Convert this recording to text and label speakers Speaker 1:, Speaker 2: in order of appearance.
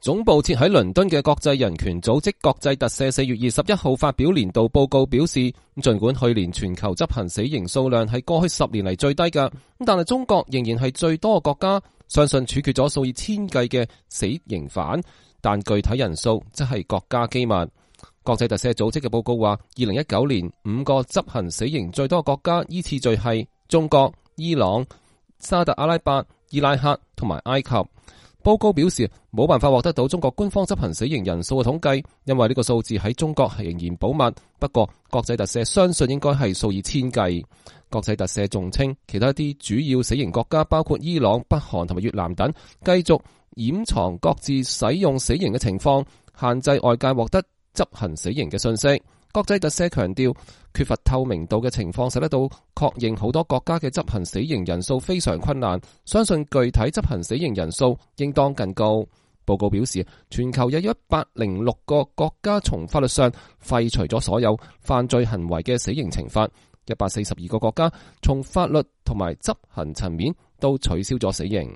Speaker 1: 總部設喺倫敦嘅國際人權組織國際特赦4月21號發表年度報告表示，儘管去年全球執行死刑數量係過去10年嚟最低嘅，但係中國仍然係最多嘅國家，相信處決咗數以千計嘅死刑犯，但具體人數則係國家機密。國際特赦組織嘅報告話，2019年5個執行死刑最多嘅國家依次序係中國、伊朗、沙特阿拉伯、伊拉克同埋埃及。報告表示冇辦法獲得到中國官方執行死刑人數嘅統計，因為呢個數字喺中國係仍然保密。不過國際特赦相信應該係數以千計。國際特赦仲稱，其他一啲主要死刑國家包括伊朗、北韓同埋越南等，繼續掩藏各自使用死刑嘅情況，限制外界獲得執行死刑嘅信息。國際特赦強調，缺乏透明度嘅情況使得到確認好多國家嘅執行死刑人數非常困難，相信具體執行死刑人數應當更高。報告表示，全球有106個國家從法律上廢除咗所有犯罪行為嘅死刑懲罰，142個國家從法律同埋執行層面都取消咗死刑。